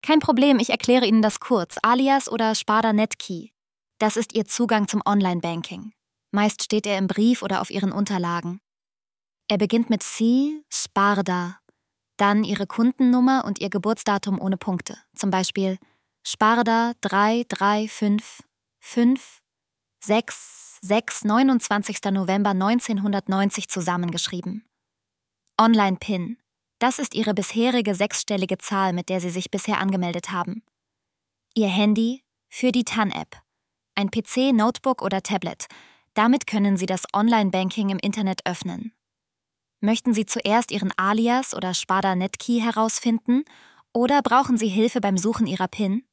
Kein Problem, ich erkläre Ihnen das kurz. Alias oder Sparda Netkey. Das ist Ihr Zugang zum Online-Banking. Meist steht er im Brief oder auf Ihren Unterlagen. Er beginnt mit C, Sparda, dann Ihre Kundennummer und Ihr Geburtsdatum ohne Punkte. Zum Beispiel Sparda 33556 29. November 1990 zusammengeschrieben. Online-PIN. Das ist Ihre bisherige 6-stellige Zahl, mit der Sie sich bisher angemeldet haben. Ihr Handy für die TAN-App. Ein PC, Notebook oder Tablet. Damit können Sie das Online-Banking im Internet öffnen. Möchten Sie zuerst Ihren Alias oder Sparda Netkey herausfinden oder brauchen Sie Hilfe beim Suchen Ihrer PIN?